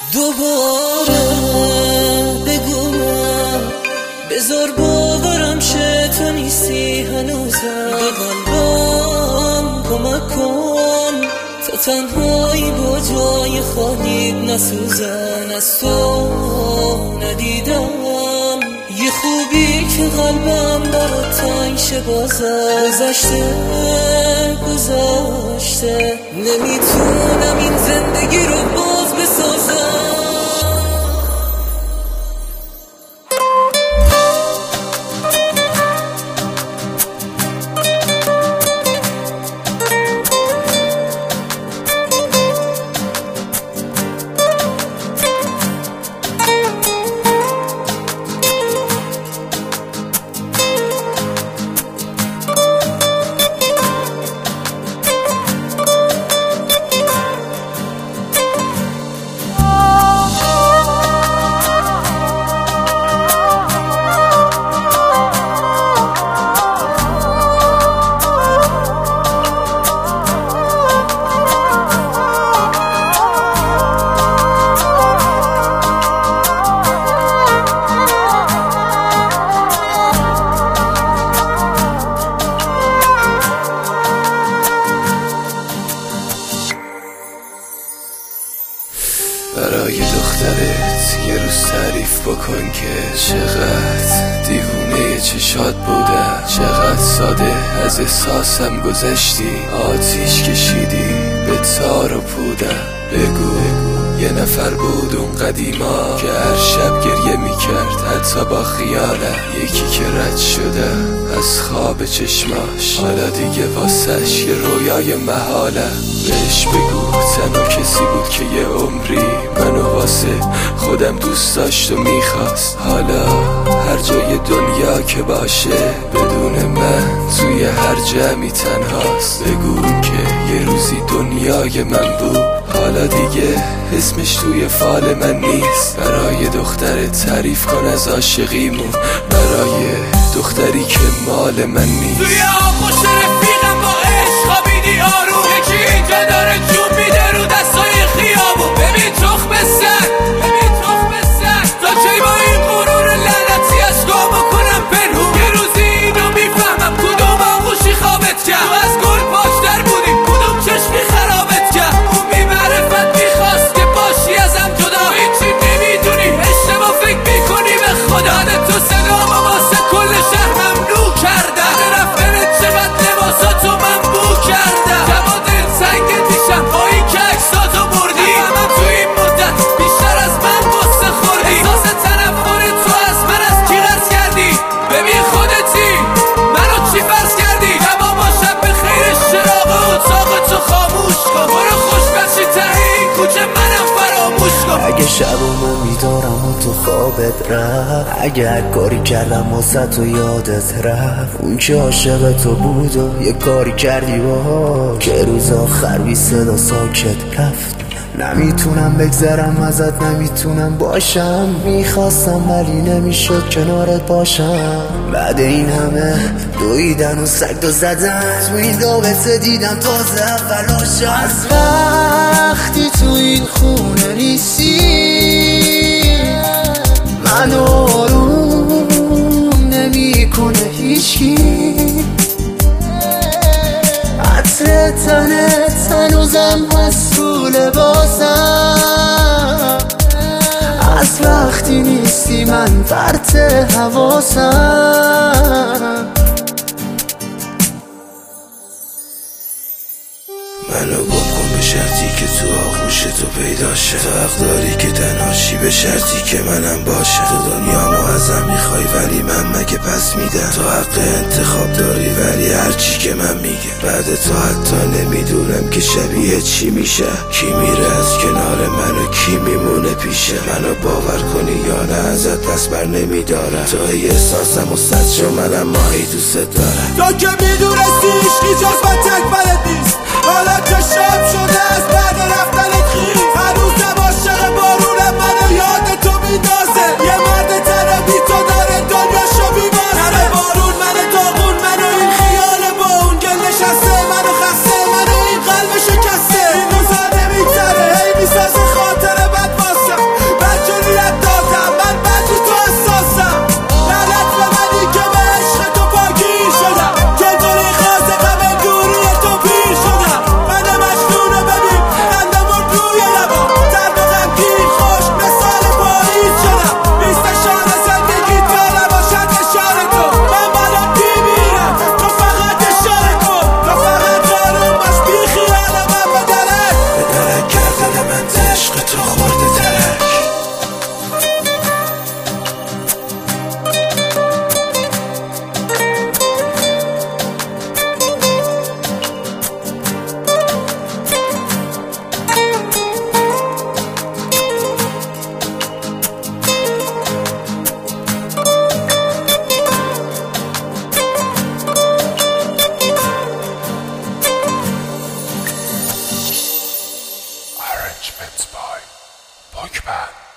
دوباره بگو من، بذار باورم شه تو نیستی هنوزم. به قلبم کمک کن تا تنهایی با جای خالی نسوزن. از تو ندیدم یه خوبی که قلبم برات تنگ شه بازم. گذشته نمیتونم این زندگی رو باز بسازم. برای دخترت یه روز تعریف بکن که چقدر دیوونه چشات بودم، چقدر ساده از احساسم گذشتی، آتیش کشیدی به تار و پودم. بگو یه نفر بود اون قدیما که هر شب گریه میکرد حتی با خیالم، یکی که رد شدم از خواب چشماش، حالا دیگه واسش یه رویای محالم. بهش بگو تنها کسی بود که یه عمری منو واسه خودم دوست داشت و میخواست، حالا هر جای دنیا که باشه بدون من توی هر جمعی تنهاست. بگو که یه روزی دنیای من بود، حالا دیگه اسمش توی فال من نیست. برای دخترت تعریف کن از عاشقیمون، برای دختری که مال من نیست. توی آغوش رفیقم با عشق خوابیدی آروم، یکی اینجا داره جون میده رو دستای خیابون. ببین تخم سگ تا چی با این غرور لعنتی از گام بکنم پنهون. یه روزی اینو میفهمم کدوم آغوشی خوابت کرد، تو از گل پاشتر بودی کدوم چشمی خرابت کرد. اون بی معرفت میخواست که باشی ازم جدا، هیچی نمیدونی اشتباه فکر میکنی به خدا. تو صدام واسه کل شهر ممنوع کردم، رفتنت چقدر لباساتو من بو کردم. جواد سنگ دیشم با این که عکساتو بردی، همه تو این مدت بیشتر از من قصه خوردی. احساس تنفر تو از من از کی قرض کردی؟ ببین خودتی منو چی فرض کردی؟ شبا با شب به خیر چراغ اتاقتو خاموش کن، برو خوشبخشی ته این کوچه منم فراموش کن. اگه شبامو میدارم و تو خوابت رفت، اگه هر کاری کردم واسه تو یادت رفت، اون که عاشق تو بود و یه کاری کردی باها که روز آخر بی صدا ساکت رفت. نمیتونم بگذرم ازت، نمیتونم باشم، میخواستم ولی نمیشد کنارت باشم. بعد این همه دویدن و سگ دو زدن، تو این رابطه دیدم تازه اولاشم. از وقتی تو این خونه نیستی منو آروم نمیکنه هیچکی، عطر تنت هنوزم هست تو لباسم. از وقتی نیستی من فرط حواسم. منو گم کن به شرطی که تو آغوش تو پیدا شه، تو حق داری که تنهاشی به شرطی که منم باشه. تو دنیامو ازم میخوای ولی من مگه پس میدم، تو حق انتخاب داری ولی هرچی که من میگم. بعد تو حتی نمیدونم که شبیه چی میشه، کی میره از کنار من و کی میمونه پیشه. منو باور کنی یا نه ازت دست بر نمیدارم، تو ای احساسم و صد شو منم ماهی دوست دارم. تو که میدونستی عشقی جز من تکبرت نیست، حالا که شب شده از بعد رفتنت خیز. هنوزم عاشق بارونم منو یاد تو میندازه، یه مرد تنه بی تو داره دنیاشو میبازه. همه بارون منو داغون منو این خیال با اون گل نشسته، منو خسته منو این قلب شکسته. این روزا نمیگذره هی میسازه خاطر بد واسه. Arrangements by Pokemon.